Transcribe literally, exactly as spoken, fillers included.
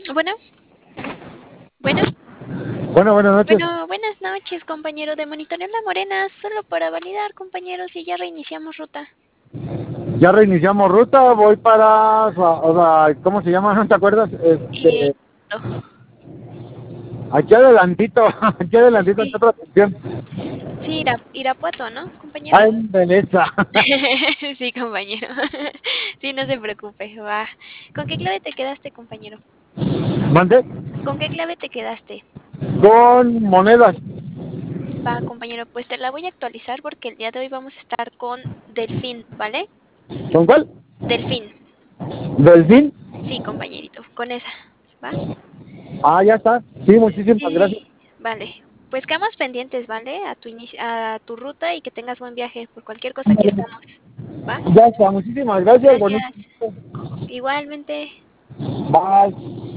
Bueno, bueno, Bueno, buenas noches. bueno, buenas noches, compañero de Monitoreo La Morena. Solo para validar, compañero, si ya reiniciamos ruta. Ya reiniciamos ruta, voy para, o sea, ¿cómo se llama? ¿No te acuerdas? Eh, Este, no. aquí adelantito, aquí adelantito en Sí, otra sección. sí, Ira- Irapuato, ¿no, compañero? Ah, en Veneza. Sí, compañero. Sí, no se preocupe, va. ¿Con qué clave te quedaste, compañero? Mande. ¿Con qué clave te quedaste? Con monedas. Va, compañero, pues te la voy a actualizar porque el día de hoy vamos a estar con Delfín, ¿vale? ¿Con cuál? Delfín. Delfín. Sí, compañerito, con esa, ¿va? Ah, ya está. Sí, muchísimas gracias. Sí, vale. Pues quedamos pendientes, ¿vale? A tu inici- a tu ruta y que tengas buen viaje. Por cualquier cosa aquí estamos, ¿va? Ya está, muchísimas gracias. Bonito. Gracias. Igualmente. Bye.